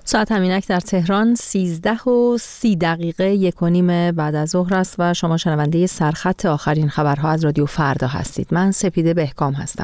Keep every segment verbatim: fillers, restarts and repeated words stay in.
ساعت همینک در تهران سیزده و سی دقیقه یک و نیم بعد از ظهر است و شما شنونده سرخط آخرین خبرها از رادیو فردا هستید. من سپیده بهکام هستم.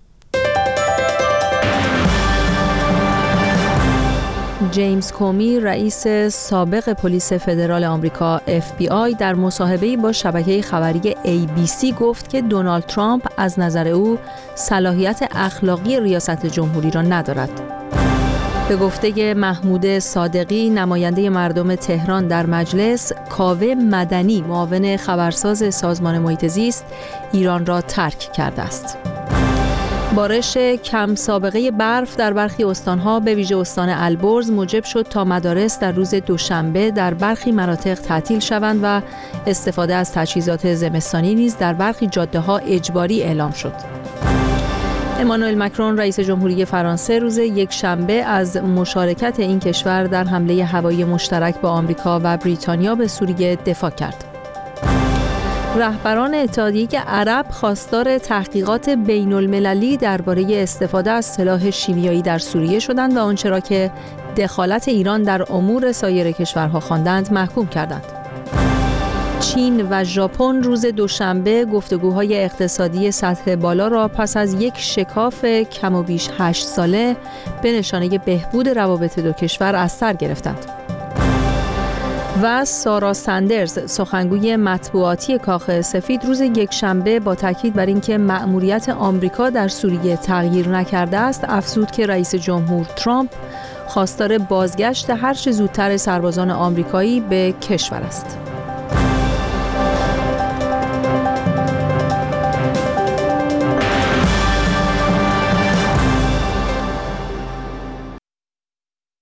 جیمز کومی رئیس سابق پلیس فدرال آمریکا اف بی آی در مصاحبه‌ای با شبکه خبری ای بی سی گفت که دونالد ترامپ از نظر او صلاحیت اخلاقی ریاست جمهوری را ندارد. به گفته محمود صادقی نماینده مردم تهران در مجلس، کاوه مدنی معاون خبرساز سازمان محیط زیست ایران را ترک کرده است. بارش کم سابقه برف در برخی استانها به ویژه استان البرز موجب شد تا مدارس در روز دوشنبه در برخی مناطق تعطیل شوند و استفاده از تجهیزات زمستانی نیز در برخی جاده‌ها اجباری اعلام شد. امانوئل مکرون رئیس جمهوری فرانسه روز یکشنبه از مشارکت این کشور در حمله هوایی مشترک با آمریکا و بریتانیا به سوریه دفاع کرد. رهبران اتحادیه عرب خواستار تحقیقات بین المللی درباره استفاده از سلاح شیمیایی در سوریه شدند و آنچه را که دخالت ایران در امور سایر کشورها خواندند محکوم کردند. چین و ژاپن روز دوشنبه گفتگوهای اقتصادی سطح بالا را پس از یک شکاف کم و بیش هشت ساله به نشانه بهبود روابط دو کشور از سر گرفتند. و سارا سندرز سخنگوی مطبوعاتی کاخ سفید روز یکشنبه با تاکید بر اینکه مأموریت آمریکا در سوریه تغییر نکرده است افزود که رئیس جمهور ترامپ خواستار بازگشت هر چه زودتر سربازان آمریکایی به کشور است.